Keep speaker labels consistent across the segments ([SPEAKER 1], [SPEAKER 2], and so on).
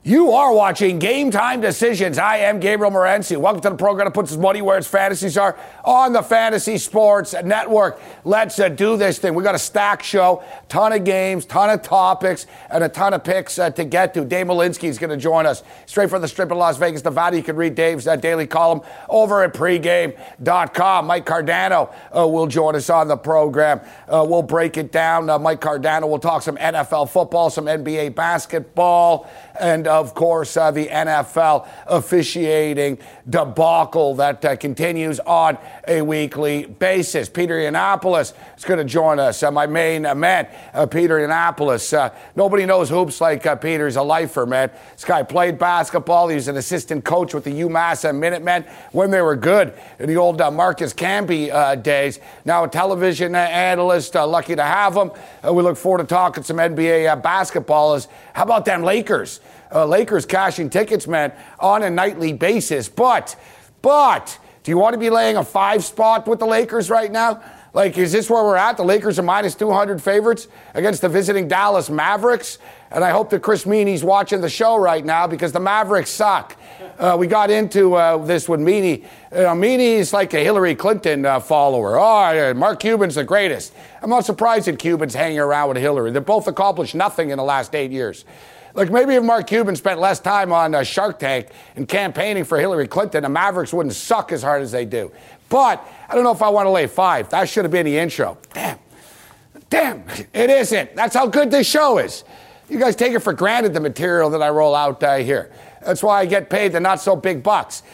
[SPEAKER 1] You are watching Game Time Decisions. I am Gabriel Morency. Welcome to the program that puts his money where its fantasies are on the Fantasy Sports Network. Let's do this thing. We got a stacked show, ton of games, ton of topics, and a ton of picks to get to. Dave Malinsky is going to join us straight from the Strip in Las Vegas, Nevada. You can read Dave's daily column over at pregame.com. Mike Cardano will join us on the program. We'll break it down. Mike Cardano will talk some NFL football, some NBA basketball, and of course, the NFL officiating debacle that continues on a weekly basis. Peter Yiannopoulos is going to join us. My main man, Peter Yiannopoulos. Nobody knows hoops like Peter. He's a lifer, man. This guy played basketball. He was an assistant coach with the UMass Minutemen when they were good in the old Marcus Camby days. Now a television analyst. Lucky to have him. We look forward to talking some NBA basketball. How about them Lakers? Lakers cashing tickets, man, on a nightly basis. But, do you want to be laying a 5 spot with the Lakers right now? Like, is this where we're at? The Lakers are minus 200 favorites against the visiting Dallas Mavericks. And I hope that Chris Meany's watching the show right now because the Mavericks suck. We got into this with Meany. Meany is like a Hillary Clinton follower. Oh, Mark Cuban's the greatest. I'm not surprised that Cuban's hanging around with Hillary. They both accomplished nothing in the last 8 years. Like, maybe if Mark Cuban spent less time on Shark Tank and campaigning for Hillary Clinton, the Mavericks wouldn't suck as hard as they do. But I don't know if I want to lay 5. That should have been the intro. Damn, it isn't. That's how good this show is. You guys take it for granted, the material that I roll out here. That's why I get paid the not so big bucks.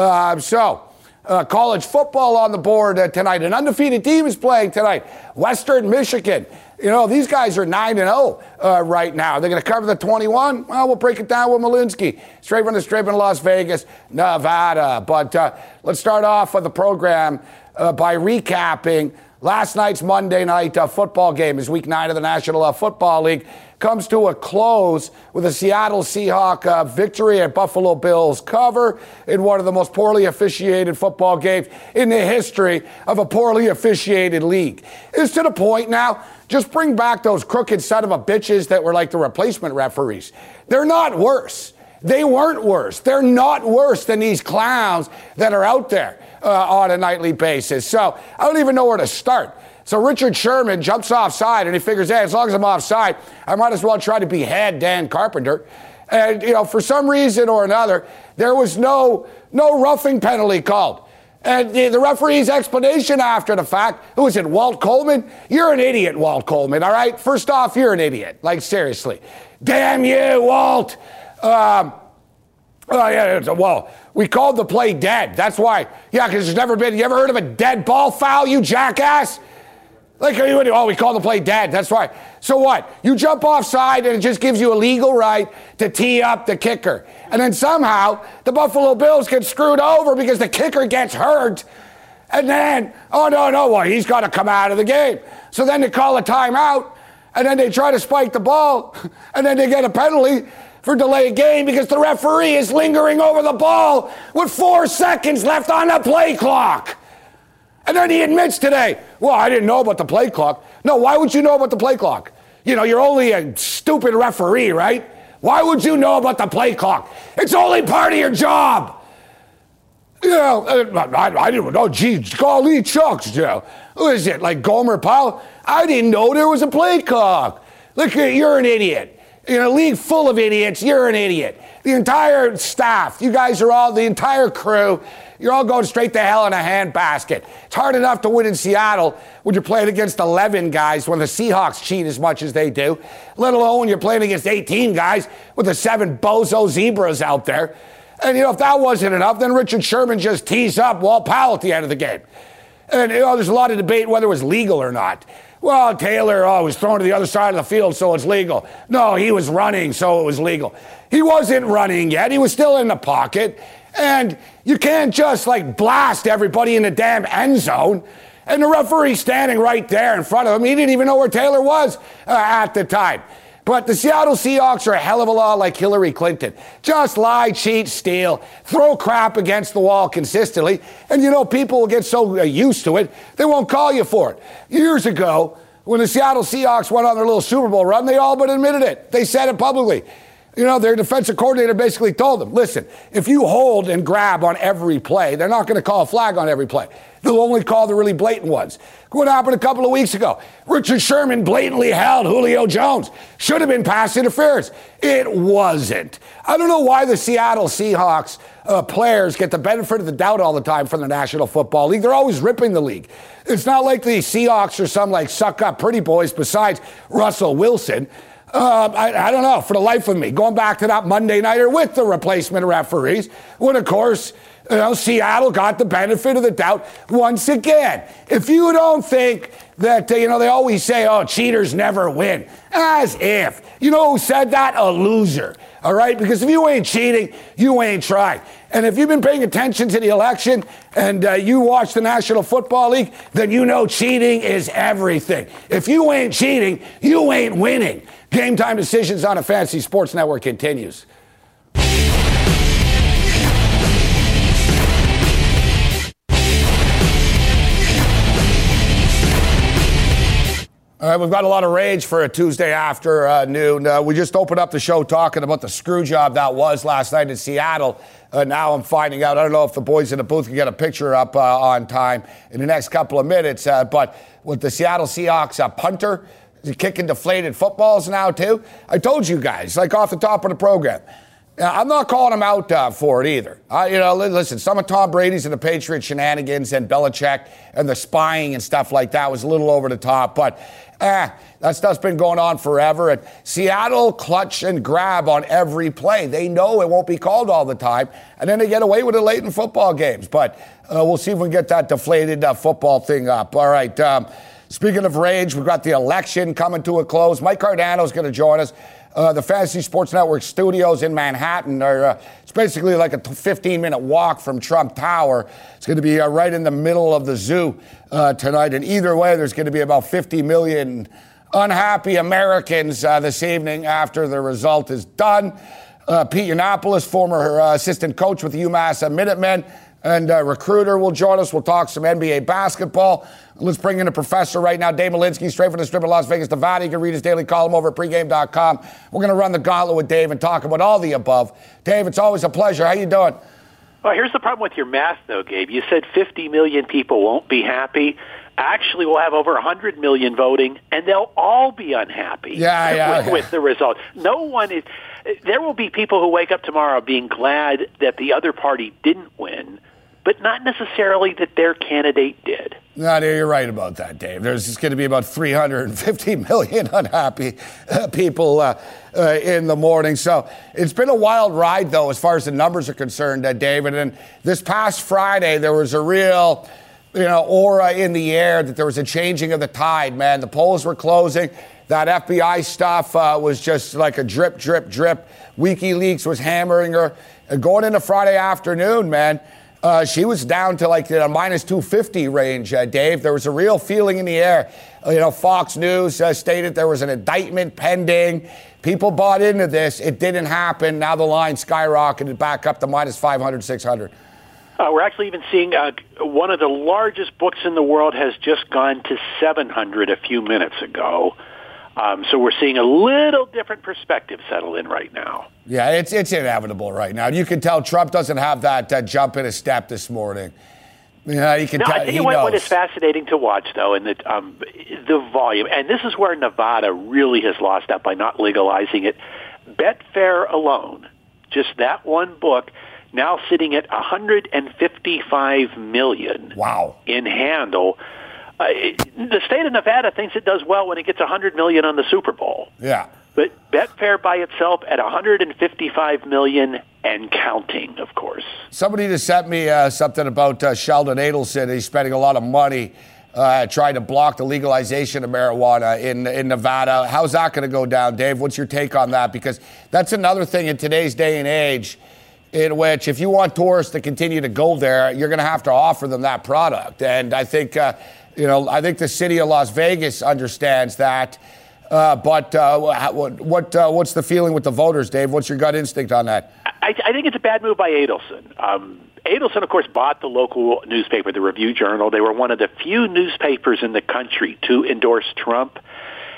[SPEAKER 1] College football on the board tonight. An undefeated team is playing tonight. Western Michigan. You know, these guys are 9-0 right now. They're going to cover the 21. Well, we'll break it down with Malinsky. Straight from the Strip in Las Vegas, Nevada. But let's start off with the program by recapping last night's Monday night football game as Week 9 of the National Football League comes to a close with a Seattle Seahawks victory at Buffalo Bills cover in one of the most poorly officiated football games in the history of a poorly officiated league. It's to the point now, just bring back those crooked son of a bitches that were like the replacement referees. They're not worse. They weren't worse. They're not worse than these clowns that are out there on a nightly basis. So I don't even know where to start. So Richard Sherman jumps offside, and he figures, hey, as long as I'm offside, I might as well try to behead Dan Carpenter. And, you know, for some reason or another, there was no roughing penalty called. And the referee's explanation after the fact, who is it, Walt Coleman? You're an idiot, Walt Coleman, all right? First off, you're an idiot. Like, seriously. Damn you, Walt. Well, we called the play dead. That's why. Yeah, because there's never been, you ever heard of a dead ball foul, you jackass? Like, we call the play dead. That's right. So what? You jump offside and it just gives you a legal right to tee up the kicker. And then somehow the Buffalo Bills get screwed over because the kicker gets hurt. And then, well, he's got to come out of the game. So then they call a timeout and then they try to spike the ball and then they get a penalty for delay of game because the referee is lingering over the ball with 4 seconds left on the play clock. And then he admits today, well, I didn't know about the play clock. No, why would you know about the play clock? You know, you're only a stupid referee, right? Why would you know about the play clock? It's only part of your job. You know, I didn't know. Gee, golly chucks, you know. Who is it, like Gomer Powell? I didn't know there was a play clock. Look, you're an idiot. In a league full of idiots, you're an idiot. The entire staff, you guys are all, the entire crew, you're all going straight to hell in a handbasket. It's hard enough to win in Seattle when you're playing against 11 guys when the Seahawks cheat as much as they do, let alone when you're playing against 18 guys with the 7 bozo zebras out there. And, you know, if that wasn't enough, then Richard Sherman just tees up Walt Powell at the end of the game. And, you know, there's a lot of debate whether it was legal or not. Well, Taylor was thrown to the other side of the field, so it's legal. No, he was running, so it was legal. He wasn't running yet. He was still in the pocket. And you can't just, like, blast everybody in the damn end zone. And the referee standing right there in front of him, he didn't even know where Taylor was at the time. But the Seattle Seahawks are a hell of a lot like Hillary Clinton. Just lie, cheat, steal, throw crap against the wall consistently. And, you know, people will get so used to it, they won't call you for it. Years ago, when the Seattle Seahawks went on their little Super Bowl run, they all but admitted it. They said it publicly. Their defensive coordinator basically told them, listen, if you hold and grab on every play, they're not going to call a flag on every play. They'll only call the really blatant ones. What happened a couple of weeks ago? Richard Sherman blatantly held Julio Jones. Should have been pass interference. It wasn't. I don't know why the Seattle Seahawks players get the benefit of the doubt all the time from the National Football League. They're always ripping the league. It's not like the Seahawks are some suck-up pretty boys besides Russell Wilson. I don't know, for the life of me. Going back to that Monday nighter with the replacement referees, when, of course, Seattle got the benefit of the doubt once again. If you don't think that, they always say, cheaters never win. As if. You know who said that? A loser. All right? Because if you ain't cheating, you ain't trying. And if you've been paying attention to the election and you watch the National Football League, then you know cheating is everything. If you ain't cheating, you ain't winning. Game Time Decisions on a Fantasy Sports Network continues. All right, we've got a lot of rage for a Tuesday afternoon. We just opened up the show talking about the screw job that was last night in Seattle. Now I'm finding out, I don't know if the boys in the booth can get a picture up on time in the next couple of minutes, but with the Seattle Seahawks punter, kicking deflated footballs now too. I told you guys, off the top of the program, I'm not calling him out for it either. Listen, some of Tom Brady's and the Patriots shenanigans and Belichick and the spying and stuff like that was a little over the top, but that stuff's been going on forever. And Seattle clutch and grab on every play. They know it won't be called all the time, and then they get away with it late in football games. But we'll see if we can get that deflated football thing up. All right. Speaking of rage, we've got the election coming to a close. Mike Cardano's going to join us. The Fantasy Sports Network studios in Manhattan it's basically like a 15-minute walk from Trump Tower. It's going to be right in the middle of the zoo tonight. And either way, there's going to be about 50 million unhappy Americans this evening after the result is done. Pete Yiannopoulos, former assistant coach with the UMass Minutemen, and recruiter will join us. We'll talk some NBA basketball. Let's bring in a professor right now, Dave Malinsky, straight from the Strip of Las Vegas, Nevada. You can read his daily column over at pregame.com. We're going to run the gauntlet with Dave and talk about all the above. Dave, it's always a pleasure. How you doing?
[SPEAKER 2] Well, here's the problem with your math, though, Gabe. You said 50 million people won't be happy. Actually, we'll have over 100 million voting, and they'll all be unhappy with the result. No one is. There will be people who wake up tomorrow being glad that the other party didn't win, but not necessarily that their candidate did.
[SPEAKER 1] No, you're right about that, Dave. There's just going to be about 350 million unhappy people in the morning. So it's been a wild ride, though, as far as the numbers are concerned, David. And this past Friday, there was a real aura in the air that there was a changing of the tide, man. The polls were closing. That FBI stuff was just like a drip, drip, drip. WikiLeaks was hammering her. And going into Friday afternoon, man, she was down to the minus 250 range, Dave. There was a real feeling in the air. Fox News stated there was an indictment pending. People bought into this. It didn't happen. Now the line skyrocketed back up to minus 500, 600.
[SPEAKER 2] We're actually even seeing one of the largest books in the world has just gone to 700 a few minutes ago. So we're seeing a little different perspective settle in right now.
[SPEAKER 1] Yeah, it's inevitable right now. You can tell Trump doesn't have that jump in his step this morning. You can tell.
[SPEAKER 2] I think what is fascinating to watch, though, and the volume, and this is where Nevada really has lost out by not legalizing it. Betfair alone, just that one book, now sitting at 155 million.
[SPEAKER 1] Wow.
[SPEAKER 2] In handle. The state of Nevada thinks it does well when it gets 100 million on the Super Bowl.
[SPEAKER 1] Yeah.
[SPEAKER 2] But Betfair by itself at 155 million and counting, of course.
[SPEAKER 1] Somebody just sent me something about Sheldon Adelson. He's spending a lot of money trying to block the legalization of marijuana in Nevada. How's that going to go down, Dave? What's your take on that? Because that's another thing in today's day and age in which if you want tourists to continue to go there, you're going to have to offer them that product. And I think I think the city of Las Vegas understands that. But what's the feeling with the voters, Dave? What's your gut instinct on that?
[SPEAKER 2] I think it's a bad move by Adelson. Adelson, of course, bought the local newspaper, the Review Journal. They were one of the few newspapers in the country to endorse Trump.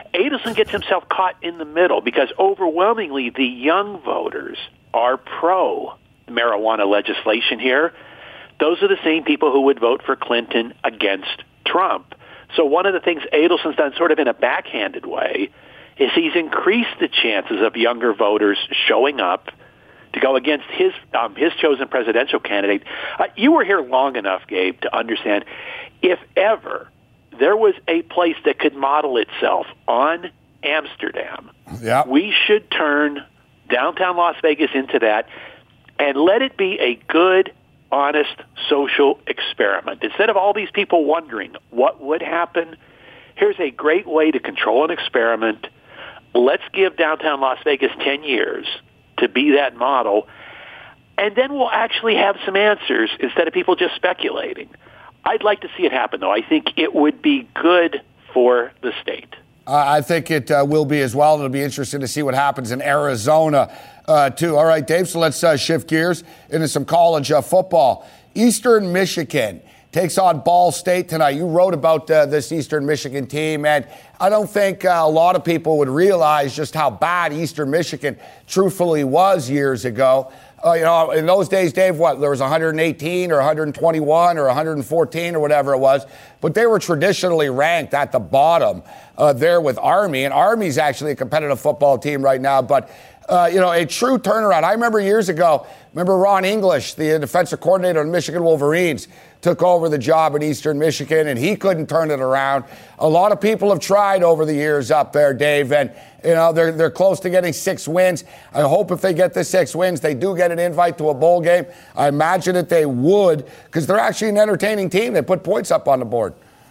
[SPEAKER 2] Adelson gets himself caught in the middle because overwhelmingly the young voters are pro-marijuana legislation here. Those are the same people who would vote for Clinton against Trump. So one of the things Adelson's done sort of in a backhanded way is he's increased the chances of younger voters showing up to go against his chosen presidential candidate. You were here long enough, Gabe, to understand if ever there was a place that could model itself on Amsterdam, we should turn downtown Las Vegas into that and let it be a good, honest social experiment. Instead of all these people wondering what would happen, here's a great way to control an experiment. Let's give downtown Las Vegas 10 years to be that model, and then we'll actually have some answers instead of people just speculating. I'd like to see it happen, though. I think it would be good for the state.
[SPEAKER 1] I think it will be as well. It'll be interesting to see what happens in Arizona, too. All right, Dave, so let's shift gears into some college football. Eastern Michigan takes on Ball State tonight. You wrote about this Eastern Michigan team, and I don't think a lot of people would realize just how bad Eastern Michigan truthfully was years ago. In those days, Dave, there was 118 or 121 or 114 or whatever it was, but they were traditionally ranked at the bottom there with Army, and Army's actually a competitive football team right now, but a true turnaround. I remember years ago, Ron English, the defensive coordinator of the Michigan Wolverines, took over the job at Eastern Michigan, and he couldn't turn it around. A lot of people have tried over the years up there, Dave, and they're close to getting 6 wins. I hope if they get the 6 wins, they do get an invite to a bowl game. I imagine that they would, because they're actually an entertaining team. They put points up on the board.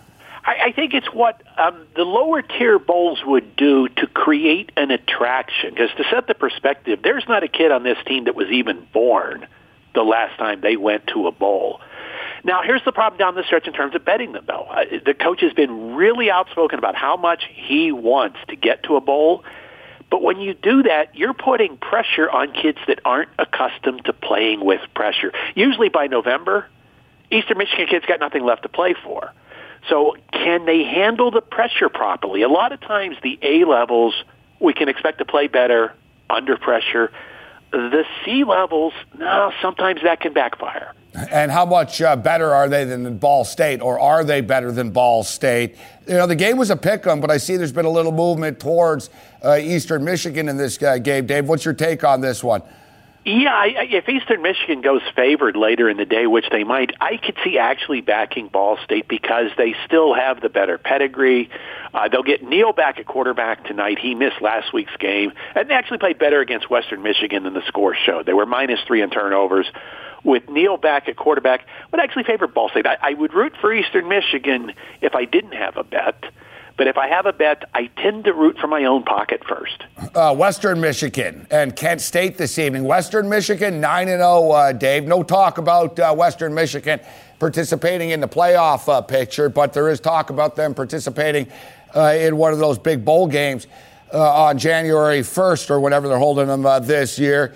[SPEAKER 2] I think it's what the lower tier bowls would do to create an attraction. Because to set the perspective, there's not a kid on this team that was even born the last time they went to a bowl. Now, here's the problem down the stretch in terms of betting them, though. The coach has been really outspoken about how much he wants to get to a bowl. But when you do that, you're putting pressure on kids that aren't accustomed to playing with pressure. Usually by November, Eastern Michigan kids got nothing left to play for. So can they handle the pressure properly? A lot of times the A levels, we can expect to play better under pressure. The C levels, no, sometimes that can backfire.
[SPEAKER 1] And how much better are they than Ball State, or are they better than Ball State? The game was a pick-em, but I see there's been a little movement towards Eastern Michigan in this game. Dave, what's your take on this one?
[SPEAKER 2] Yeah, if Eastern Michigan goes favored later in the day, which they might, I could see actually backing Ball State because they still have the better pedigree. They'll get Neal back at quarterback tonight. He missed last week's game, and they actually played better against Western Michigan than the score showed. They were -3 in turnovers. With Neal back at quarterback, would actually favor Ball State. I would root for Eastern Michigan if I didn't have a bet. But if I have a bet, I tend to root for my own pocket first.
[SPEAKER 1] Western Michigan and Kent State this evening. Western Michigan 9-0, Dave. No talk about Western Michigan participating in the playoff picture, but there is talk about them participating in one of those big bowl games on January 1st or whenever they're holding them this year.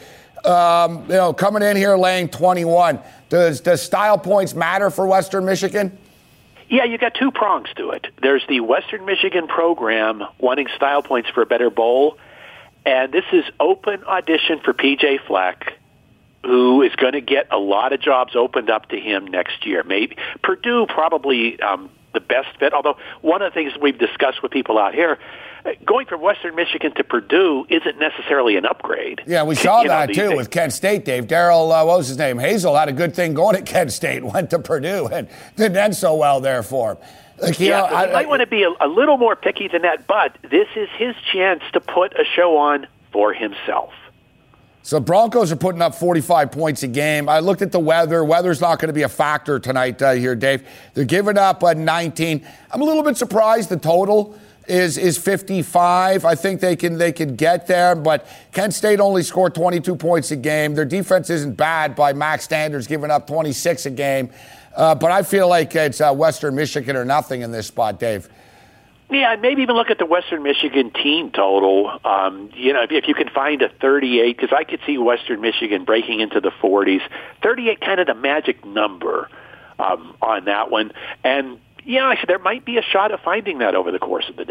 [SPEAKER 1] Coming in here laying 21. Does style points matter for Western Michigan?
[SPEAKER 2] Yeah, you got 2 prongs to it. There's the Western Michigan program wanting style points for a better bowl, and this is open audition for P.J. Fleck, who is going to get a lot of jobs opened up to him next year. Maybe Purdue probably the best fit, although one of the things we've discussed with people out here, going from Western Michigan to Purdue isn't necessarily an upgrade.
[SPEAKER 1] Yeah, we saw that, too, with Kent State, Dave. Darryl, what was his name? Hazel had a good thing going at Kent State, went to Purdue, and didn't end so well there for him.
[SPEAKER 2] He might want to be a little more picky than that, but this is his chance to put a show on for himself.
[SPEAKER 1] So Broncos are putting up 45 points a game. I looked at the weather. Weather's not going to be a factor tonight here, Dave. They're giving up 19. I'm a little bit surprised the total is 55. I think they can get there, but Kent State only scored 22 points a game. Their defense isn't bad by MAC standards, giving up 26 a game. But I feel like it's Western Michigan or nothing in this spot, Dave.
[SPEAKER 2] Yeah, maybe even look at the Western Michigan team total. If you can find a 38, because I could see Western Michigan breaking into the 40s. 38 kind of the magic number on that one. And, actually, there might be a shot of finding that over the course of the day.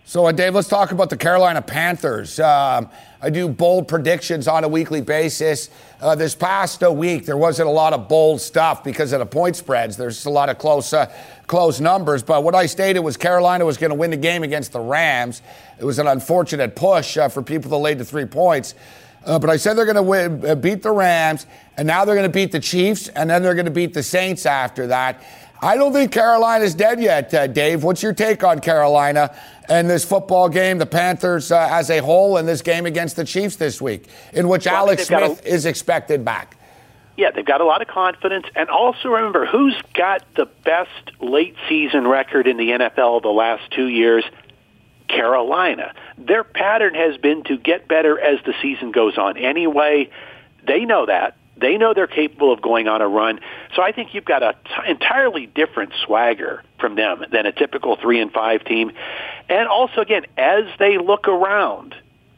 [SPEAKER 1] So, Dave, let's talk about the Carolina Panthers. I do bold predictions on a weekly basis. This past week, there wasn't a lot of bold stuff because of the point spreads. There's a lot of close numbers. But what I stated was Carolina was going to win the game against the Rams. It was an unfortunate push for people that laid the 3 points. But I said they're going to beat the Rams, and now they're going to beat the Chiefs, and then they're going to beat the Saints after that. I don't think Carolina's dead yet, Dave. What's your take on Carolina and this football game, the Panthers as a whole, and this game against the Chiefs this week, in which Alex Smith is expected back?
[SPEAKER 2] Yeah, they've got a lot of confidence. And also remember, who's got the best late season record in the NFL the last 2 years? Carolina. Their pattern has been to get better as the season goes on. Anyway, they know that. They know they're capable of going on a run. So I think you've got an entirely different swagger from them than a typical 3-5 team. And also, again, as they look around,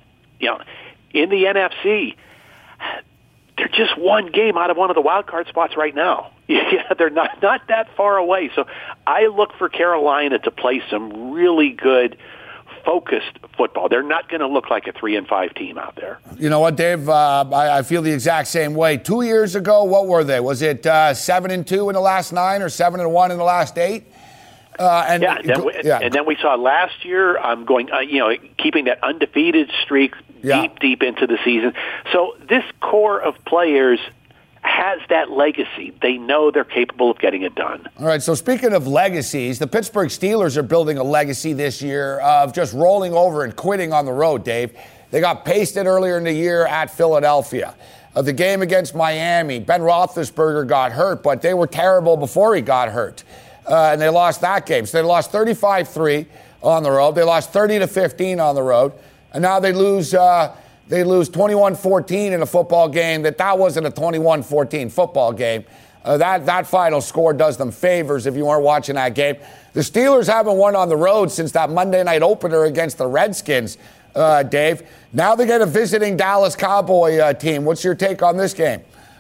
[SPEAKER 2] in the NFC, they're just one game out of one of the wild card spots right now. Yeah, they're not that far away. So I look for Carolina to play some really good, focused football. They're not going to look like a 3-5 team out there.
[SPEAKER 1] You know what, Dave? I feel the exact same way. 2 years ago, what were they? Was it 7-2 in the last 9 or 7-1 in the last 8?
[SPEAKER 2] And then we saw last year keeping that undefeated streak deep into the season. So this core of players has that legacy. They know they're capable of getting it done.
[SPEAKER 1] All right, so speaking of legacies, the Pittsburgh Steelers are building a legacy this year of just rolling over and quitting on the road, Dave. They got pasted earlier in the year at Philadelphia. The game against Miami, Ben Roethlisberger got hurt, but they were terrible before he got hurt. And they lost that game. So they lost 35-3 on the road. They lost 30-15 on the road. And now they lose 21-14 in a football game that wasn't a 21-14 football game. That final score does them favors if you weren't watching that game. The Steelers haven't won on the road since that Monday night opener against the Redskins, Dave. Now they get a visiting Dallas Cowboy team. What's your take on this game?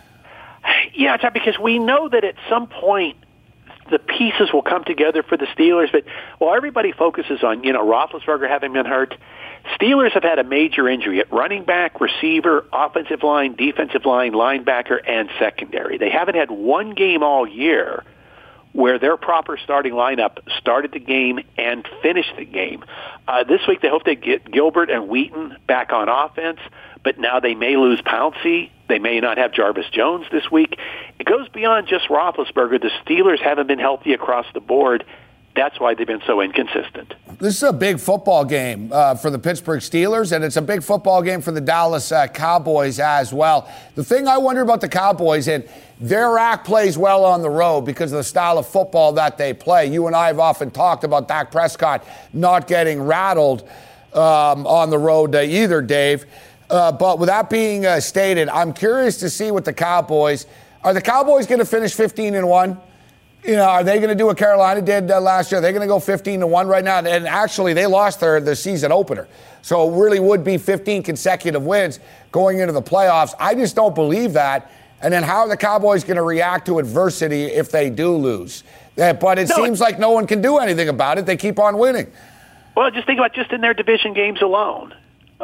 [SPEAKER 2] Yeah, Todd, because we know that at some point the pieces will come together for the Steelers, but while everybody focuses on, Roethlisberger having been hurt, Steelers have had a major injury at running back, receiver, offensive line, defensive line, linebacker, and secondary. They haven't had one game all year where their proper starting lineup started the game and finished the game. This week they hope they get Gilbert and Wheaton back on offense, but now they may lose Pouncey. They may not have Jarvis Jones this week. It goes beyond just Roethlisberger. The Steelers haven't been healthy across the board. That's why they've been so inconsistent.
[SPEAKER 1] This is a big football game for the Pittsburgh Steelers, and it's a big football game for the Dallas Cowboys as well. The thing I wonder about the Cowboys, and their act plays well on the road because of the style of football that they play. You and I have often talked about Dak Prescott not getting rattled on the road either, Dave. But with that being stated, I'm curious to see what the Cowboys – are the Cowboys going to finish 15-1? Are they going to do what Carolina did last year? They're going to go 15-1 right now. And actually, they lost their season opener. So it really would be 15 consecutive wins going into the playoffs. I just don't believe that. And then how are the Cowboys going to react to adversity if they do lose? But it seems like no one can do anything about it. They keep on winning.
[SPEAKER 2] Well, just think about just in their division games alone.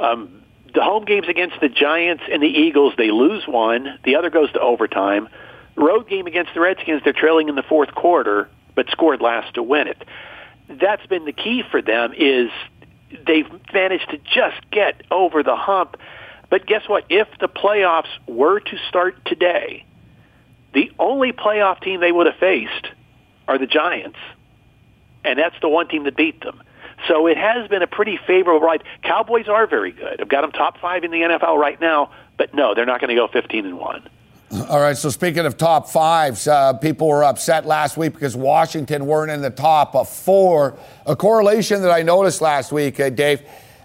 [SPEAKER 2] The home games against the Giants and the Eagles, they lose one. The other goes to overtime. Road game against the Redskins, they're trailing in the fourth quarter, but scored last to win it. That's been the key for them is they've managed to just get over the hump. But guess what? If the playoffs were to start today, the only playoff team they would have faced are the Giants, and that's the one team that beat them. So it has been a pretty favorable ride. Cowboys are very good. I've got them top 5 in the NFL right now, but no, they're not going to go 15-1.
[SPEAKER 1] All right, so speaking of top 5s, people were upset last week because Washington weren't in the top 4. A correlation that I noticed last week, Dave,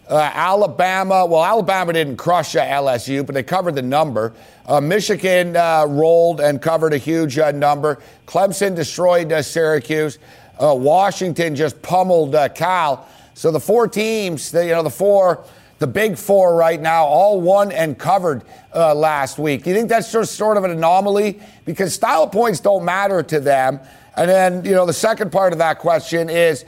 [SPEAKER 1] Alabama didn't crush LSU, but they covered the number. Michigan rolled and covered a huge number. Clemson destroyed Syracuse. Washington just pummeled Cal. So the 4 teams, the big 4 right now, all won and covered last week. Do you think that's just sort of an anomaly? Because style points don't matter to them. And then, the second part of that question is,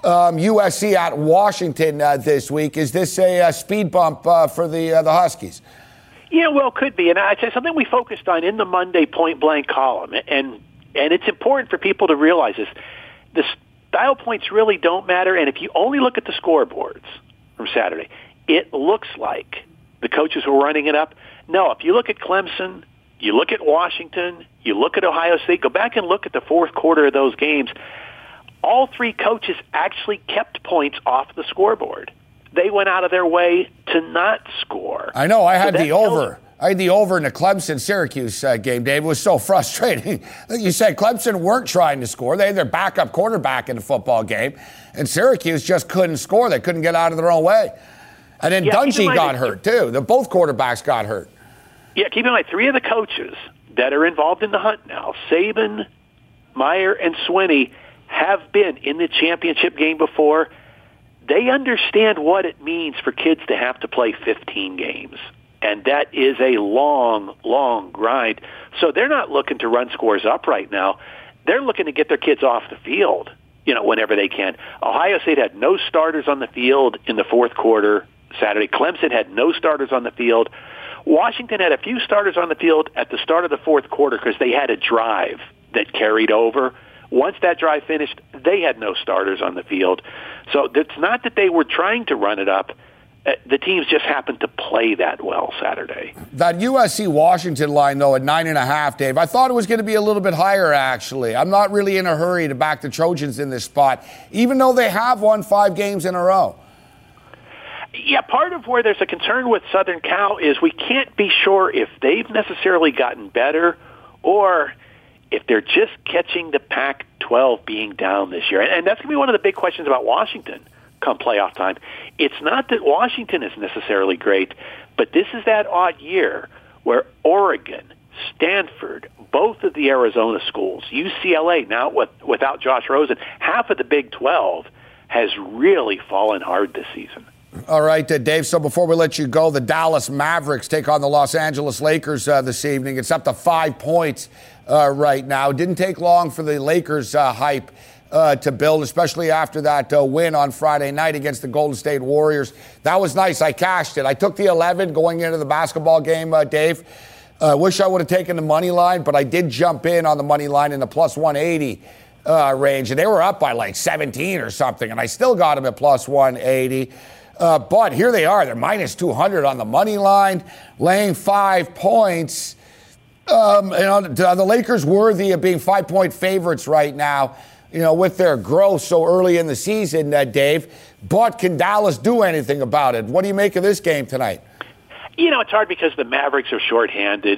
[SPEAKER 1] USC at Washington this week. Is this a speed bump for the Huskies?
[SPEAKER 2] Yeah, well, it could be. And I'd say something we focused on in the Monday point blank column, and it's important for people to realize this. The style points really don't matter, and if you only look at the scoreboards from Saturday, it looks like the coaches were running it up. No, if you look at Clemson, you look at Washington, you look at Ohio State, go back and look at the fourth quarter of those games, all three coaches actually kept points off the scoreboard. They went out of their way to not score.
[SPEAKER 1] I know. I had the over. I had the over in the Clemson-Syracuse game, Dave. It was so frustrating. Like you said, Clemson weren't trying to score. They had their backup quarterback in the football game, and Syracuse just couldn't score. They couldn't get out of their own way. And then Dungy got hurt, too. Both quarterbacks got hurt.
[SPEAKER 2] Yeah, keep in mind, three of the coaches that are involved in the hunt now, Saban, Meyer, and Swinney, have been in the championship game before. They understand what it means for kids to have to play 15 games. And that is a long, long grind. So they're not looking to run scores up right now. They're looking to get their kids off the field, whenever they can. Ohio State had no starters on the field in the fourth quarter Saturday. Clemson had no starters on the field. Washington had a few starters on the field at the start of the fourth quarter because they had a drive that carried over. Once that drive finished, they had no starters on the field. So it's not that they were trying to run it up. The teams just happened to play that well Saturday.
[SPEAKER 1] That USC-Washington line, though, at 9.5, Dave, I thought it was going to be a little bit higher, actually. I'm not really in a hurry to back the Trojans in this spot, even though they have won 5 games in a row.
[SPEAKER 2] Yeah, part of where there's a concern with Southern Cal is we can't be sure if they've necessarily gotten better or if they're just catching the Pac-12 being down this year. And that's going to be one of the big questions about Washington come playoff time. It's not that Washington is necessarily great, but this is that odd year where Oregon, Stanford, both of the Arizona schools, UCLA, now without Josh Rosen, half of the Big 12 has really fallen hard this season.
[SPEAKER 1] All right, Dave, so before we let you go, the Dallas Mavericks take on the Los Angeles Lakers this evening. It's up to 5 points right now. It didn't take long for the Lakers hype to build, especially after that win on Friday night against the Golden State Warriors. That was nice. I cashed it. I took the 11 going into the basketball game, Dave. Wish I would have taken the money line, but I did jump in on the money line in the plus 180 range, and they were up by like 17 or something, and I still got them at plus 180. But here they are. They're minus 200 on the money line, laying 5 points. Are the Lakers worthy of being 5-point favorites right now, with their growth so early in the season, Dave? But can Dallas do anything about it? What do you make of this game tonight?
[SPEAKER 2] It's hard because the Mavericks are shorthanded.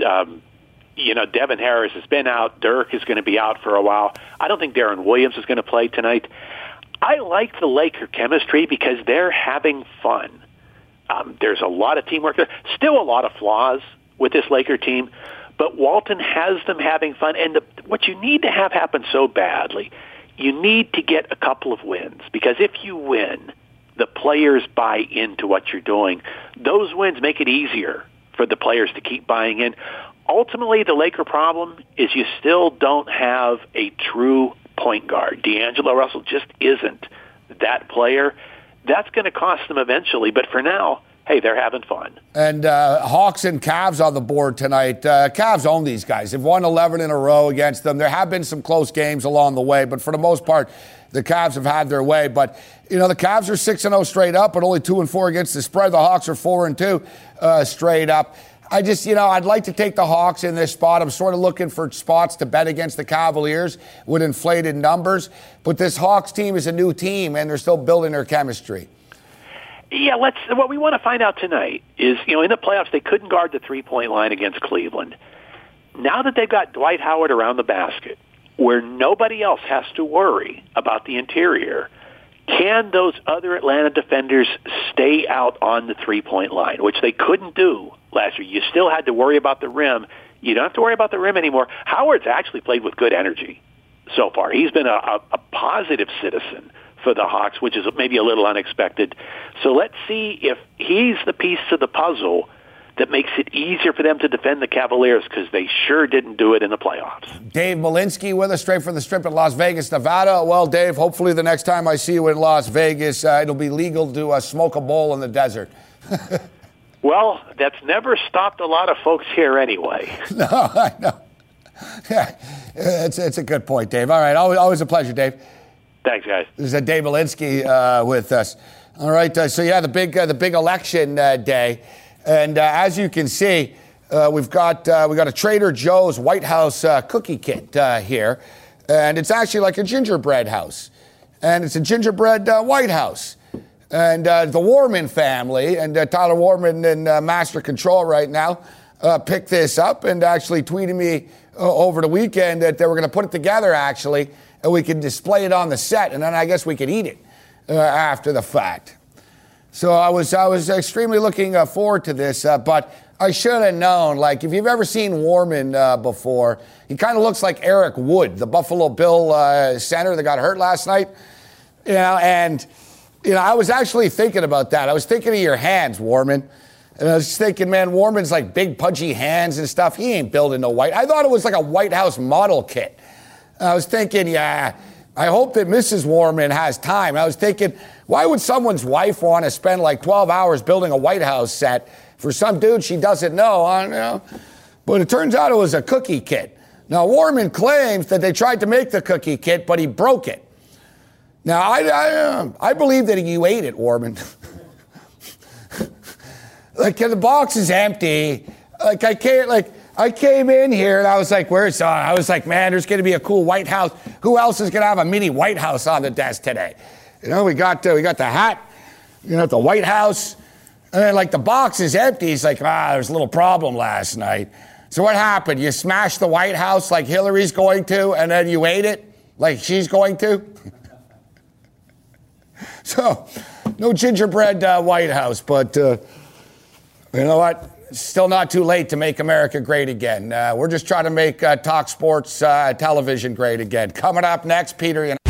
[SPEAKER 2] Devin Harris has been out. Dirk is going to be out for a while. I don't think Darren Williams is going to play tonight. I like the Laker chemistry because they're having fun. There's a lot of teamwork there. Still a lot of flaws with this Laker team, but Walton has them having fun. And what you need to have happen so badly, you need to get a couple of wins, because if you win, the players buy into what you're doing. Those wins make it easier for the players to keep buying in. Ultimately, the Laker problem is you still don't have a true point guard. D'Angelo Russell just isn't that player. That's going to cost them eventually, but for now, hey, they're having fun.
[SPEAKER 1] And Hawks and Cavs on the board tonight. Cavs own these guys. They've won 11 in a row against them. There have been some close games along the way, but for the most part, the Cavs have had their way. But, the Cavs are 6-0 straight up, but only 2-4 against the spread. The Hawks are 4-2 straight up. I just, I'd like to take the Hawks in this spot. I'm sort of looking for spots to bet against the Cavaliers with inflated numbers. But this Hawks team is a new team, and they're still building their chemistry.
[SPEAKER 2] Yeah, what we want to find out tonight is, in the playoffs, they couldn't guard the three-point line against Cleveland. Now that they've got Dwight Howard around the basket, where nobody else has to worry about the interior, can those other Atlanta defenders stay out on the three-point line, which they couldn't do last year? You still had to worry about the rim. You don't have to worry about the rim anymore. Howard's actually played with good energy so far. He's been a positive citizen for the Hawks, which is maybe a little unexpected. So let's see if he's the piece to the puzzle that makes it easier for them to defend the Cavaliers, because they sure didn't do it in the playoffs.
[SPEAKER 1] Dave Malinsky with us straight from the Strip in Las Vegas, Nevada. Well, Dave, hopefully the next time I see you in Las Vegas, it'll be legal to smoke a bowl in the desert.
[SPEAKER 2] Well, that's never stopped a lot of folks here anyway.
[SPEAKER 1] No, I know. Yeah, it's a good point, Dave. All right, always a pleasure, Dave.
[SPEAKER 2] Thanks, guys.
[SPEAKER 1] This is Dave Malinsky with us. All right, so yeah, the big election day, and as you can see, we got a Trader Joe's White House cookie kit here, and it's actually like a gingerbread house, and it's a gingerbread White House. And the Warman family, and Tyler Warman in Master Control right now, picked this up and actually tweeted me over the weekend that they were going to put it together, actually, and we could display it on the set, and then I guess we could eat it after the fact. So I was extremely looking forward to this, but I should have known, like, if you've ever seen Warman before, he kind of looks like Eric Wood, the Buffalo Bill center that got hurt last night, and... I was actually thinking about that. I was thinking of your hands, Warman. And I was thinking, man, Warman's like big, pudgy hands and stuff. He ain't building no white. I thought it was like a White House model kit. I was thinking, yeah, I hope that Mrs. Warman has time. I was thinking, why would someone's wife want to spend like 12 hours building a White House set for some dude she doesn't know? But it turns out it was a cookie kit. Now, Warman claims that they tried to make the cookie kit, but he broke it. Now, I believe that you ate it, Warman. Like, the box is empty. Like, I came in here and I was like, where's on? I was like, man, there's going to be a cool White House. Who else is going to have a mini White House on the desk today? We got the hat, the White House. And then, like, the box is empty. He's like, there's a little problem last night. So what happened? You smashed the White House like Hillary's going to, and then you ate it like she's going to? So, no gingerbread White House, but you know what? It's still not too late to make America great again. We're just trying to make Talk Sports television great again. Coming up next, Peter and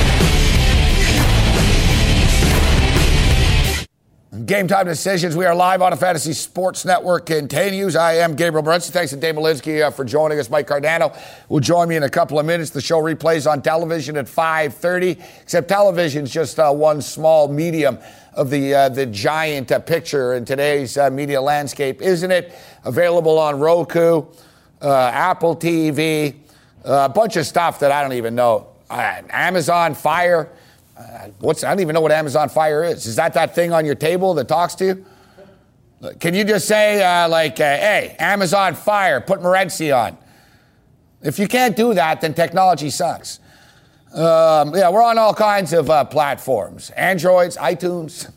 [SPEAKER 1] Game Time Decisions. We are live on a Fantasy Sports Network continues. I am Gabriel Morency. Thanks to Dave Malinsky for joining us. Mike Cardano will join me in a couple of minutes. The show replays on television at 5:30, except television is just one small medium of the giant picture in today's media landscape, isn't it? Available on Roku, Apple TV, a bunch of stuff that I don't even know. Amazon Fire. I don't even know what Amazon Fire is. Is that thing on your table that talks to you? Can you just say, hey, Amazon Fire, put Morency on? If you can't do that, then technology sucks. We're on all kinds of platforms. Androids, iTunes,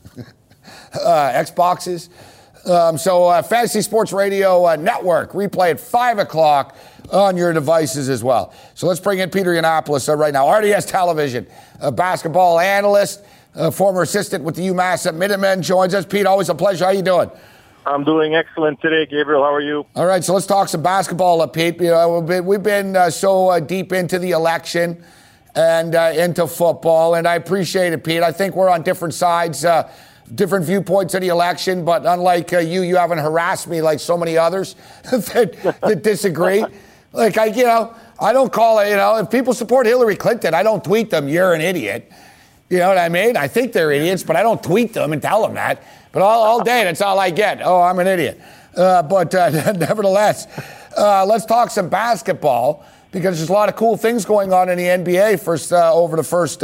[SPEAKER 1] Xboxes. So Fantasy Sports Radio Network, replay at 5 o'clock on your devices as well. So let's bring in Peter Yiannopoulos right now. RDS Television, a basketball analyst, former assistant with the UMass Minutemen, joins us. Pete, always a pleasure. How you doing?
[SPEAKER 3] I'm doing excellent today, Gabriel. How are you?
[SPEAKER 1] All right, so let's talk some basketball, Pete. We've been so deep into the election and into football, and I appreciate it, Pete. I think we're on different sides, different viewpoints of the election, but unlike you haven't harassed me like so many others that disagree. Like, I don't call it, if people support Hillary Clinton, I don't tweet them, you're an idiot. You know what I mean? I think they're idiots, but I don't tweet them and tell them that. But all day, that's all I get. Oh, I'm an idiot. But nevertheless, let's talk some basketball, because there's a lot of cool things going on in the NBA over the first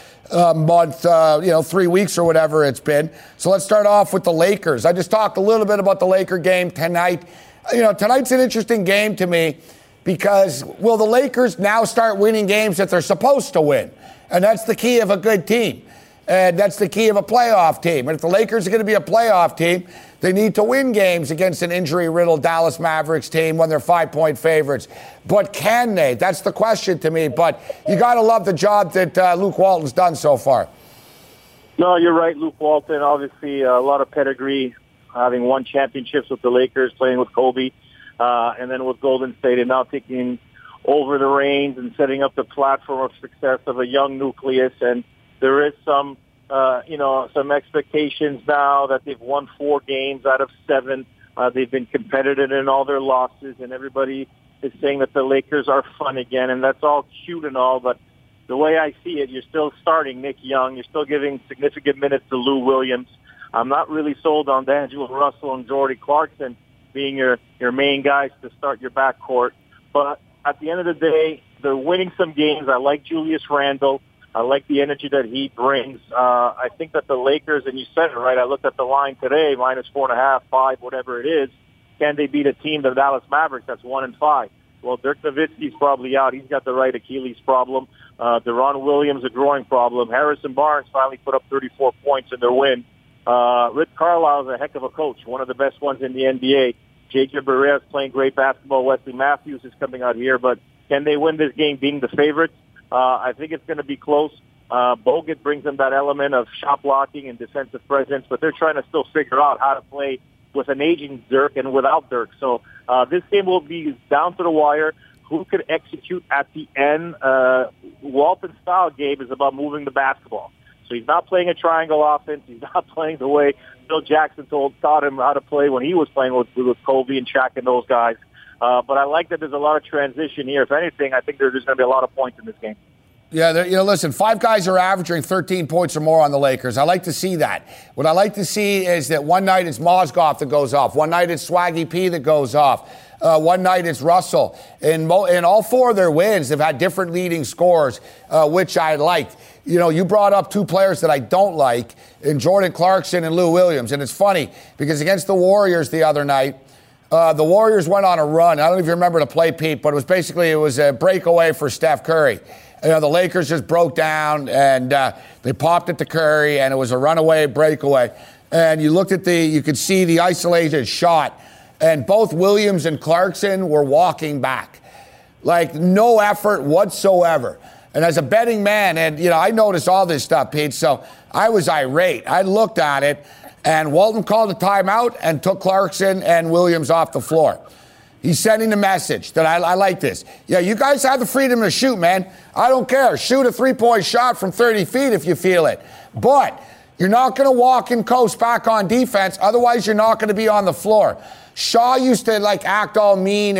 [SPEAKER 1] month, 3 weeks or whatever it's been. So let's start off with the Lakers. I just talked a little bit about the Laker game tonight. Tonight's an interesting game to me, because will the Lakers now start winning games that they're supposed to win? And that's the key of a good team. And that's the key of a playoff team. And if the Lakers are going to be a playoff team, they need to win games against an injury-riddled Dallas Mavericks team when they're 5-point favorites. But can they? That's the question to me. But you got to love the job that Luke Walton's done so far.
[SPEAKER 3] No, you're right. Luke Walton, obviously a lot of pedigree, having won championships with the Lakers, playing with Kobe, and then with Golden State, and now taking over the reins and setting up the platform of success of a young nucleus. And there is some expectations now that they've won 4 games out of 7 They've been competitive in all their losses, and everybody is saying that the Lakers are fun again, and that's all cute and all, but the way I see it, you're still starting Nick Young. You're still giving significant minutes to Lou Williams. I'm not really sold on D'Angelo Russell and Jordy Clarkson being your main guys to start your backcourt. But at the end of the day, they're winning some games. I like Julius Randle. I like the energy that he brings. I think that the Lakers, and you said it right, I looked at the line today, -4.5, 5, whatever it is. Can they beat a team, the Dallas Mavericks, that's 1-5? Well, Dirk Nowitzki's probably out. He's got the right Achilles problem. Deron Williams, a groin problem. Harrison Barnes finally put up 34 points in their win. Rick Carlisle is a heck of a coach, one of the best ones in the NBA. J.J. Barea is playing great basketball. Wesley Matthews is coming out here. But can they win this game being the favorites? I think it's going to be close. Bogut brings them that element of shot blocking and defensive presence, but they're trying to still figure out how to play with an aging Dirk and without Dirk. So this game will be down to the wire. Who could execute at the end? Walton's style game is about moving the basketball. So he's not playing a triangle offense. He's not playing the way Phil Jackson taught him how to play when he was playing with Kobe and Shaq and those guys. But I like that there's a lot of transition here. If anything, I think there's going to be a lot of points in this game.
[SPEAKER 1] Yeah, listen, 5 guys are averaging 13 points or more on the Lakers. I like to see that. What I like to see is that one night it's Mozgov that goes off. One night it's Swaggy P that goes off. One night it's Russell. In all 4 of their wins, they've had different leading scorers, which I liked. You brought up 2 players that I don't like, in Jordan Clarkson and Lou Williams. And it's funny, because against the Warriors the other night, the Warriors went on a run. I don't know if you remember the play, Pete, but it was a breakaway for Steph Curry. The Lakers just broke down, and they popped it to Curry, and it was a runaway breakaway. And you could see the isolated shot, and both Williams and Clarkson were walking back. Like, no effort whatsoever. And as a betting man, and, I noticed all this stuff, Pete, so I was irate. I looked at it, and Walton called a timeout and took Clarkson and Williams off the floor. He's sending a message that I like this. Yeah, you guys have the freedom to shoot, man. I don't care. Shoot a 3-point shot from 30 feet if you feel it. But you're not going to walk and coast back on defense. Otherwise, you're not going to be on the floor. Shaw used to act all mean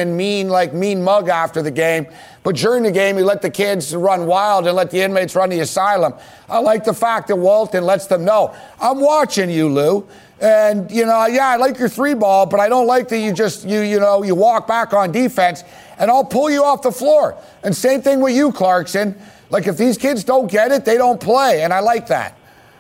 [SPEAKER 1] mug after the game. But during the game, he let the kids run wild and let the inmates run the asylum. I like the fact that Walton lets them know, I'm watching you, Lou. And, I like your 3-ball, but I don't like that you walk back on defense, and I'll pull you off the floor. And same thing with you, Clarkson. If these kids don't get it, they don't play, and I like that.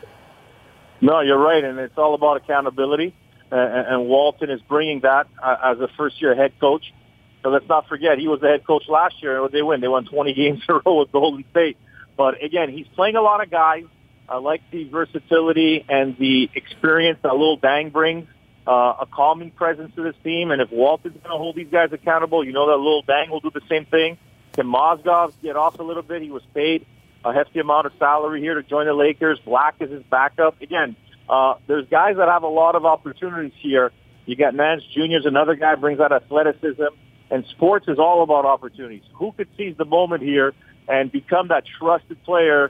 [SPEAKER 3] No, you're right, and it's all about accountability. And Walton is bringing that as a first-year head coach. So let's not forget, he was the head coach last year, and what they win? They won 20 games in a row with Golden State. But, again, he's playing a lot of guys. I like the versatility and the experience that Lil Dang brings, a calming presence to this team. And if Walton's going to hold these guys accountable, that Lil Dang will do the same thing. Can Mozgov get off a little bit? He was paid a hefty amount of salary here to join the Lakers. Black is his backup. Again, there's guys that have a lot of opportunities here. You got Nance Jr. is another guy, brings out athleticism. And sports is all about opportunities. Who could seize the moment here and become that trusted player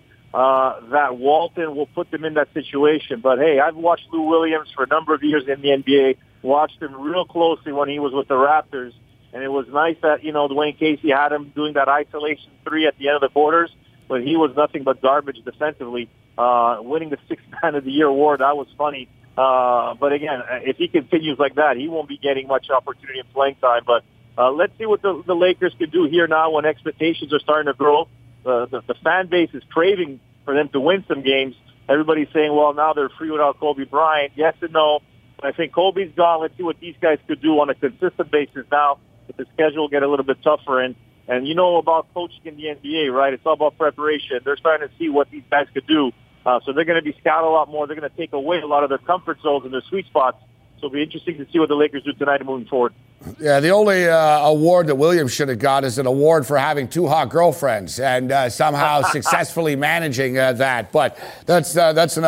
[SPEAKER 3] that Walton will put them in that situation? But, hey, I've watched Lou Williams for a number of years in the NBA, watched him real closely when he was with the Raptors. And it was nice that, Dwayne Casey had him doing that isolation 3 at the end of the quarters, but he was nothing but garbage defensively. Winning the 6th Man of the Year award, that was funny. But again, if he continues like that, he won't be getting much opportunity in playing time. But let's see what the Lakers can do here now when expectations are starting to grow. The fan base is craving for them to win some games. Everybody's saying, well, now they're free without Kobe Bryant. Yes and no. But I think Kobe's gone. Let's see what these guys could do on a consistent basis now if the schedule get a little bit tougher. And about coaching in the NBA, right? It's all about preparation. They're starting to see what these guys could do. So they're going to be scouted a lot more. They're going to take away a lot of their comfort zones and their sweet spots. So it'll be interesting to see what the Lakers do tonight and moving forward.
[SPEAKER 1] Yeah, the only award that Williams should have got is an award for having 2 hot girlfriends and somehow successfully managing that. But that's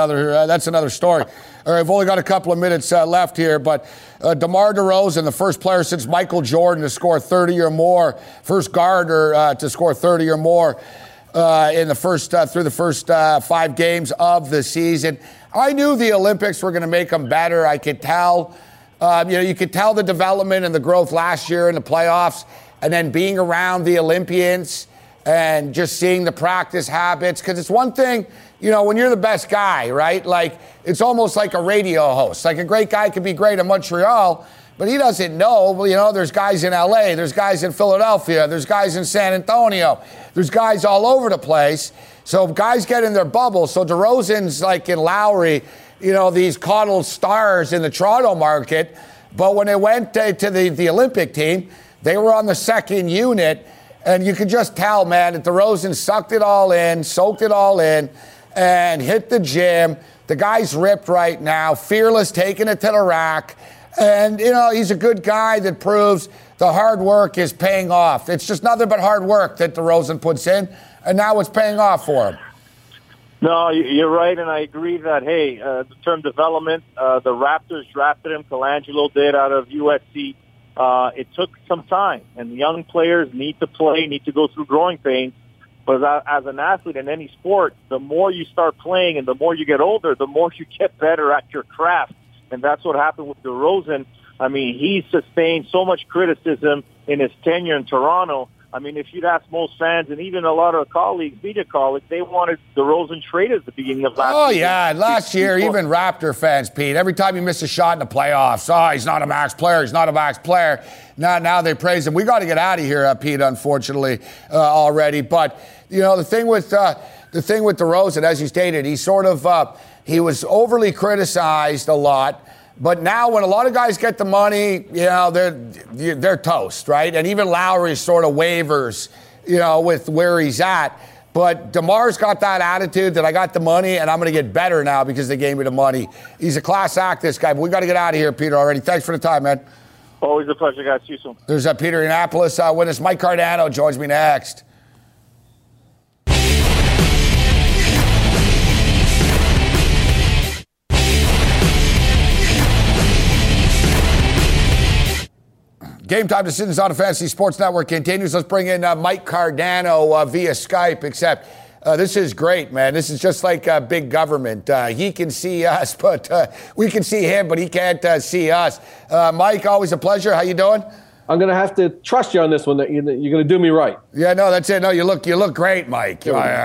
[SPEAKER 1] another story. All right, I've only got a couple of minutes left here, but DeMar DeRozan, the first player since Michael Jordan to score 30 or more, first guard to score 30 or more in the first through the first 5 games of the season. I knew the Olympics were going to make them better. I could tell. You could tell the development and the growth last year in the playoffs, and then being around the Olympians and just seeing the practice habits. Because it's one thing, when you're the best guy, right? Like, it's almost like a radio host. Like, a great guy could be great in Montreal, but he doesn't know. Well, there's guys in L.A., there's guys in Philadelphia, there's guys in San Antonio, there's guys all over the place. So guys get in their bubble. So DeRozan's like in Lowry, these coddled stars in the Toronto market. But when they went to the Olympic team, they were on the second unit. And you could just tell, man, that DeRozan sucked it all in, soaked it all in, and hit the gym. The guy's ripped right now, fearless, taking it to the rack. And, he's a good guy that proves the hard work is paying off. It's just nothing but hard work that DeRozan puts in, and now it's paying off for him.
[SPEAKER 3] No, you're right, and I agree that, the term development, the Raptors drafted him, Colangelo did, out of USC. It took some time, and young players need to play, need to go through growing pains. But as an athlete in any sport, the more you start playing and the more you get older, the more you get better at your craft. And that's what happened with DeRozan. I mean, he sustained so much criticism in his tenure in Toronto. I mean, if you'd ask most fans and even a lot of colleagues, media colleagues, they wanted DeRozan traded at the beginning of last year.
[SPEAKER 1] Oh, yeah. Last year, even Raptor fans, Pete, every time you miss a shot in the playoffs, he's not a max player. He's not a max player. Now they praise him. We got to get out of here, Pete, unfortunately, already. But, the thing with DeRozan, as you stated, he was overly criticized a lot. But now when a lot of guys get the money, they're toast, right? And even Lowry sort of wavers, with where he's at. But DeMar's got that attitude that I got the money and I'm going to get better now because they gave me the money. He's a class act, this guy. But we got to get out of here, Peter, already. Thanks for the time, man.
[SPEAKER 3] Always a pleasure, guys. See you soon.
[SPEAKER 1] There's Peter Annapolis witness. Mike Cardano joins me next. Game Time Decisions on the Fantasy Sports Network continues. Let's bring in Mike Cardano via Skype, except this is great, man. This is just like big government. He can see us, but we can see him, but he can't see us. Mike, always a pleasure. How you doing?
[SPEAKER 4] I'm going to have to trust you on this one, that you're going to do me right.
[SPEAKER 1] Yeah, no, that's it. No, you look great, Mike.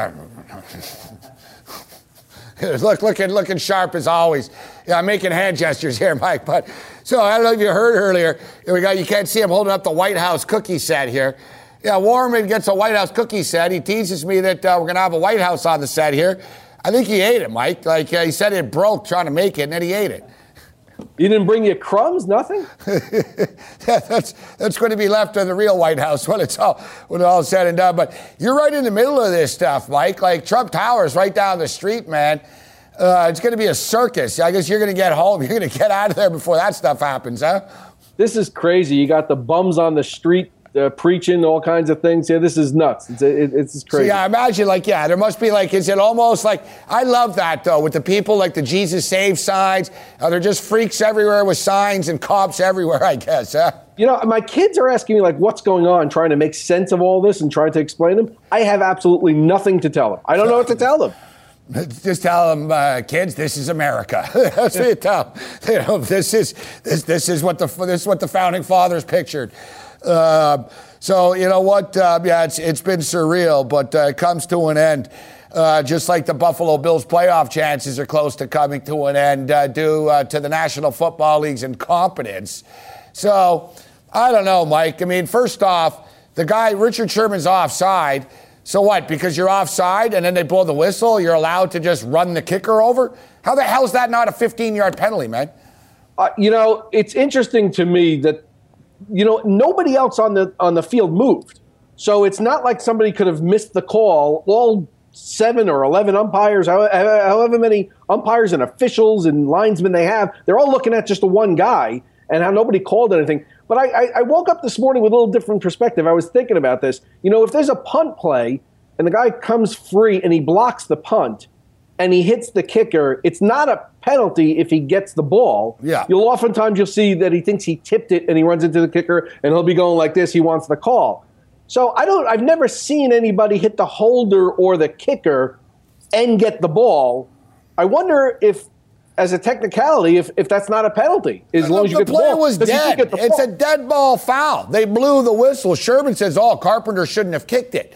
[SPEAKER 1] Looking sharp as always. Yeah, I'm making hand gestures here, Mike. But so I don't know if you heard earlier. You can't see him holding up the White House cookie set here. Yeah, Warman gets a White House cookie set. He teases me that we're going to have a White House on the set here. I think he ate it, Mike. He said it broke trying to make it, and then he ate it.
[SPEAKER 4] You didn't bring your crumbs? Nothing?
[SPEAKER 1] Yeah, that's going to be left in the real White House when it's all said and done. But you're right in the middle of this stuff, Mike. Like Trump Tower's right down the street, man. It's going to be a circus. I guess you're going to get home. You're going to get out of there before that stuff happens, huh?
[SPEAKER 4] This is crazy. You got the bums on the street preaching all kinds of things. Yeah, this is nuts. It's crazy.
[SPEAKER 1] So, yeah, imagine, there must be, is it almost I love that, though, with the people, the Jesus Save signs. They're just freaks everywhere with signs and cops everywhere, I guess, huh?
[SPEAKER 4] My kids are asking me, what's going on, trying to make sense of all this and trying to explain them. I have absolutely nothing to tell them. I don't know what to tell them.
[SPEAKER 1] Just tell them, kids, this is America. That's what you tell them. This is what the founding fathers pictured. So you know what? It's been surreal, but it comes to an end. Just like the Buffalo Bills playoff chances are close to coming to an end due to the National Football League's incompetence. So I don't know, Mike. I mean, first off, the guy Richard Sherman's offside. So what? Because you're offside and then they blow the whistle, you're allowed to just run the kicker over? How the hell is that not a 15-yard penalty, man?
[SPEAKER 4] It's interesting to me that nobody else on the field moved. So it's not like somebody could have missed the call. All 7 or 11 umpires, however many umpires and officials and linesmen they have, they're all looking at just the one guy and how nobody called anything. But I woke up this morning with a little different perspective. I was thinking about this. If there's a punt play and the guy comes free and he blocks the punt and he hits the kicker, it's not a penalty if he gets the ball.
[SPEAKER 1] Yeah.
[SPEAKER 4] You'll see that he thinks he tipped it and he runs into the kicker and he'll be going like this. He wants the call. So I've never seen anybody hit the holder or the kicker and get the ball. I wonder if as a technicality if that's not a penalty, as long as you get the ball.
[SPEAKER 1] The play was dead. It's a dead ball foul. They blew the whistle. Sherman says, Carpenter shouldn't have kicked it.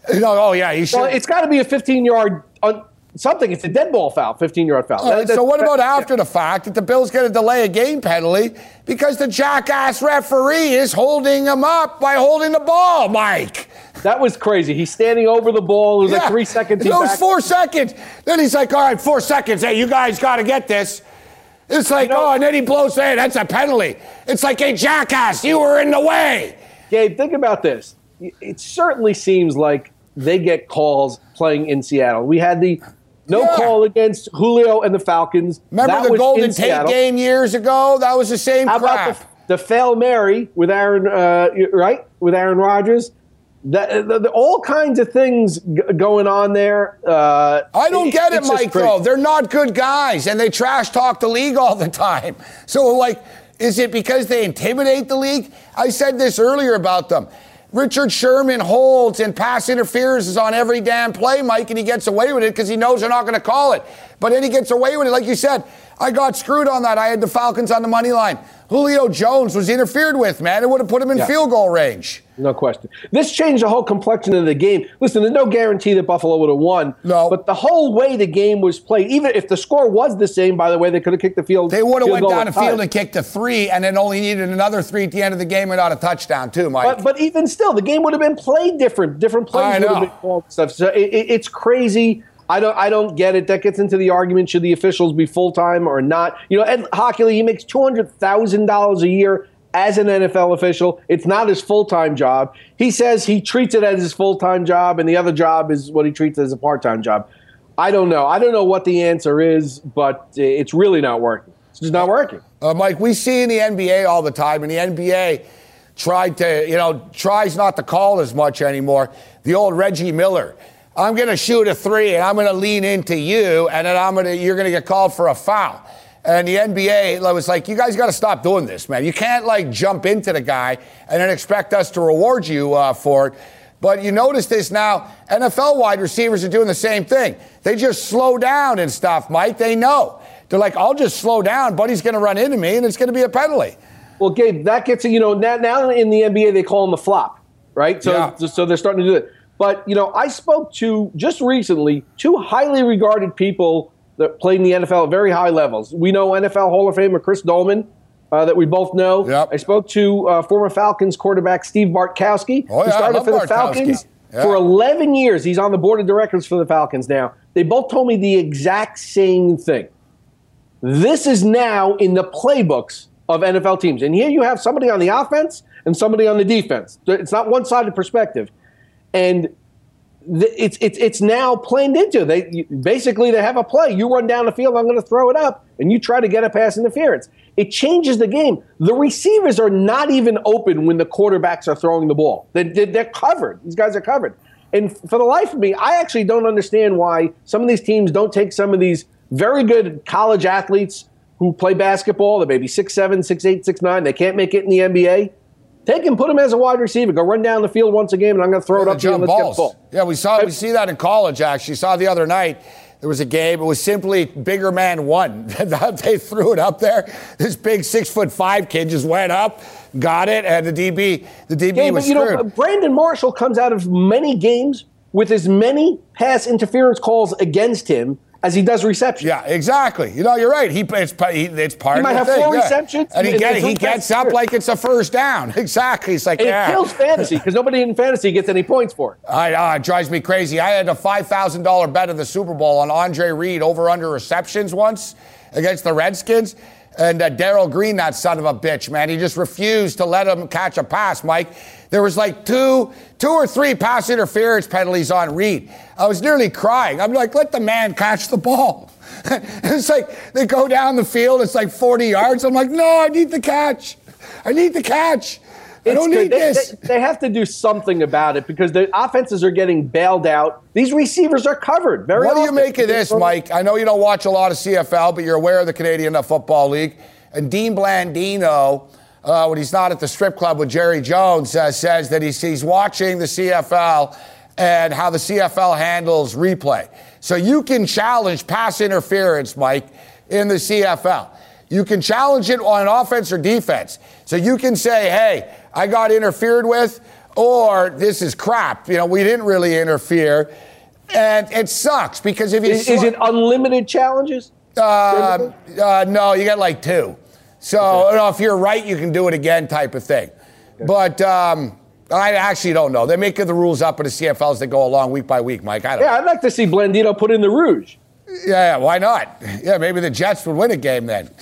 [SPEAKER 1] He should.
[SPEAKER 4] Well, it's got to be a 15-yard something. It's a dead ball foul, 15-yard foul.
[SPEAKER 1] Right, so what about after the fact that the Bills get a delay of game penalty because the jackass referee is holding him up by holding the ball, Mike?
[SPEAKER 4] That was crazy. He's standing over the ball. It was like 3 seconds.
[SPEAKER 1] It was 4 seconds. Then he's like, all right, 4 seconds. Hey, you guys got to get this. It's like, and then he blows, hey, that's a penalty. It's like, hey, jackass, you were in the way.
[SPEAKER 4] Gabe, think about this. It certainly seems like they get calls playing in Seattle. We had the call against Julio and the Falcons.
[SPEAKER 1] Remember the Golden Tate game years ago? That was the same crap.
[SPEAKER 4] How about the Fail Mary with Aaron, with Aaron Rodgers? All kinds of things going on there.
[SPEAKER 1] I don't get it, Mike, though. They're not good guys, and they trash talk the league all the time. So, is it because they intimidate the league? I said this earlier about them. Richard Sherman holds and pass interference is on every damn play, Mike, and he gets away with it because he knows they're not going to call it. But then he gets away with it. Like you said, I got screwed on that. I had the Falcons on the money line. Julio Jones was interfered with, man. It would have put him in field goal range.
[SPEAKER 4] No question. This changed the whole complexion of the game. Listen, there's no guarantee that Buffalo would have won.
[SPEAKER 1] No.
[SPEAKER 4] But the whole way the game was played, even if the score was the same, by the way, they could have kicked the field.
[SPEAKER 1] They would have went down the field and kicked a 3 and then only needed another 3 at the end of the game and not a touchdown too, Mike.
[SPEAKER 4] But even still, the game would have been played different. Different plays would have been called stuff. So it's crazy. I don't get it. That gets into the argument, should the officials be full-time or not? Ed Hockley, he makes $200,000 a year as an NFL official. It's not his full-time job. He says he treats it as his full-time job, and the other job is what he treats as a part-time job. I don't know. I don't know what the answer is, but it's really not working. It's just not working.
[SPEAKER 1] Mike, we see in the NBA all the time, and the NBA tries not to call as much anymore. The old Reggie Miller. I'm going to shoot a 3, and I'm going to lean into you, and then you're going to get called for a foul. And the NBA was like, you guys got to stop doing this, man. You can't, jump into the guy and then expect us to reward you for it. But you notice this now, NFL wide receivers are doing the same thing. They just slow down and stuff, Mike. They know. They're like, I'll just slow down. Buddy's going to run into me, and it's going to be a penalty.
[SPEAKER 4] Well, Gabe, that gets, now in the NBA, they call him the flop, right? So they're starting to do it. But, I spoke to, just recently, 2 highly regarded people that played in the NFL at very high levels. We know NFL Hall of Famer Chris Dolman, that we both know.
[SPEAKER 1] Yep.
[SPEAKER 4] I spoke to former Falcons quarterback Steve Bartkowski, who started for the Falcons for 11 years. He's on the board of directors for the Falcons now. They both told me the exact same thing. This is now in the playbooks of NFL teams. And here you have somebody on the offense and somebody on the defense. It's not one-sided perspective. And it's now planed into. They have a play. You run down the field, I'm going to throw it up, and you try to get a pass interference. It changes the game. The receivers are not even open when the quarterbacks are throwing the ball. They're covered. These guys are covered. And for the life of me, I actually don't understand why some of these teams don't take some of these very good college athletes who play basketball. They're maybe 6'7", 6'8", 6'9". They can't make it in the NBA. Take him, put him as a wide receiver. Go run down the field once a game, and I'm going to throw it up to you and let's get the ball.
[SPEAKER 1] Yeah, we see that in college, actually. Saw the other night, there was a game. It was simply bigger man won. They threw it up there. This big 6'5" kid just went up, got it, and the DB was screwed.
[SPEAKER 4] Brandon Marshall comes out of many games with as many pass interference calls against him as he does receptions.
[SPEAKER 1] Yeah, exactly. You're right. It's part
[SPEAKER 4] he
[SPEAKER 1] of the thing.
[SPEAKER 4] He might have 4 receptions.
[SPEAKER 1] And he gets up like it's a first down. Exactly. It's like,
[SPEAKER 4] and it kills fantasy because nobody in fantasy gets any points for it.
[SPEAKER 1] It drives me crazy. I had a $5,000 bet of the Super Bowl on Andre Reed over-under receptions once against the Redskins. And Darrell Green, that son of a bitch, man, he just refused to let him catch a pass, Mike. There was like two or three pass interference penalties on Reed. I was nearly crying. I'm like, let the man catch the ball. It's like they go down the field. It's like 40 yards. I'm like, no, I need the catch. I don't need this.
[SPEAKER 4] They have to do something about it because the offenses are getting bailed out. These receivers are covered very often.
[SPEAKER 1] What do you make of this, Mike? I know you don't watch a lot of CFL, but you're aware of the Canadian Football League. And Dean Blandino, when he's not at the strip club with Jerry Jones, says that he's watching the CFL and how the CFL handles replay. So you can challenge pass interference, Mike, in the CFL. You can challenge it on offense or defense. So you can say, hey, I got interfered with, or this is crap. You know, we didn't really interfere. And it sucks because if you... Is
[SPEAKER 4] it unlimited challenges?
[SPEAKER 1] No, you got like 2. So you know, if you're right, you can do it again type of thing. Okay. But I actually don't know. They make the rules up in the CFL as they go along week by week, Mike.
[SPEAKER 4] I'd like to see Blandito put in the Rouge.
[SPEAKER 1] Yeah, why not? Yeah, maybe the Jets would win a game then.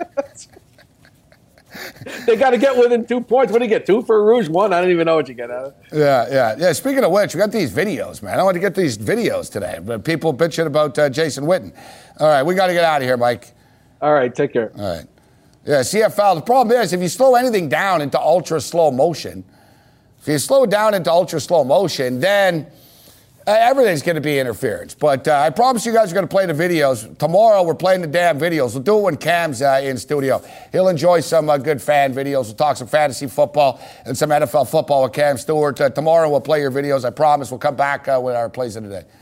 [SPEAKER 4] They got to get within 2 points. What do you get? 2 for a Rouge? 1? I don't even know what you get out of it.
[SPEAKER 1] Yeah. Speaking of which, we got these videos, man. I want to get these videos today. But people bitching about Jason Witten. All right, we got to get out of here, Mike.
[SPEAKER 4] All right, take care.
[SPEAKER 1] All right. Yeah, CFL. The problem is if you slow anything down into ultra slow motion, then everything's going to be interference. But I promise you guys are going to play the videos. Tomorrow we're playing the damn videos. We'll do it when Cam's in studio. He'll enjoy some good fan videos. We'll talk some fantasy football and some NFL football with Cam Stewart. Tomorrow we'll play your videos. I promise. We'll come back with our plays of the day.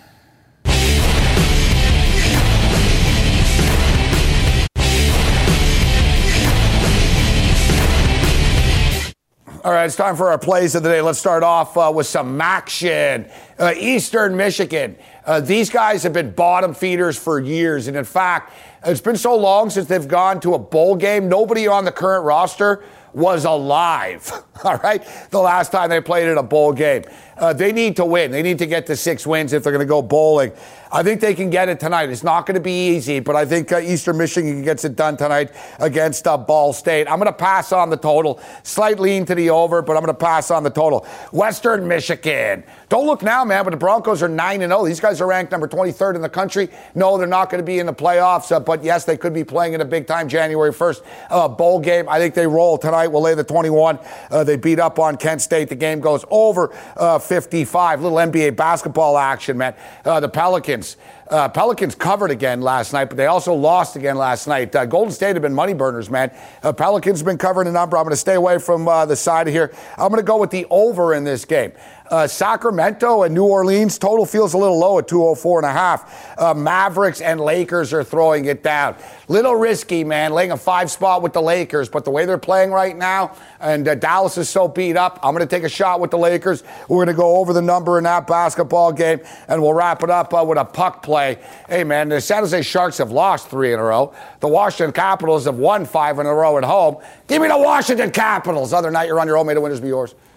[SPEAKER 1] All right, it's time for our plays of the day. Let's start off with some action. Eastern Michigan. These guys have been bottom feeders for years. And in fact, it's been so long since they've gone to a bowl game. Nobody on the current roster was alive, all right, the last time they played in a bowl game. They need to win. They need to get to 6 wins if they're going to go bowling. I think they can get it tonight. It's not going to be easy, but I think Eastern Michigan gets it done tonight against Ball State. I'm going to pass on the total. Slight lean to the over, but I'm going to pass on the total. Western Michigan. Don't look now, man, but the Broncos are 9-0. These guys are ranked number 23rd in the country. No, they're not going to be in the playoffs, but yes, they could be playing in a big-time January 1st bowl game. I think they roll tonight. We'll lay the 21. They beat up on Kent State. The game goes over 55. Little NBA basketball action, man. The Pelicans covered again last night, but they also lost again last night. Golden State have been money burners, man. Pelicans have been covering a number. I'm going to stay away from the side of here. I'm going to go with the over in this game. Sacramento and New Orleans, total feels a little low at 204.5. Mavericks and Lakers are throwing it down. Little risky, man, laying a 5 spot with the Lakers, but the way they're playing right now, and Dallas is so beat up, I'm going to take a shot with the Lakers. We're going to go over the number in that basketball game, and we'll wrap it up with a puck play. Hey, man, the San Jose Sharks have lost 3 in a row. The Washington Capitals have won 5 in a row at home. Give me the Washington Capitals. Other night, you're on your own. May the winners be yours.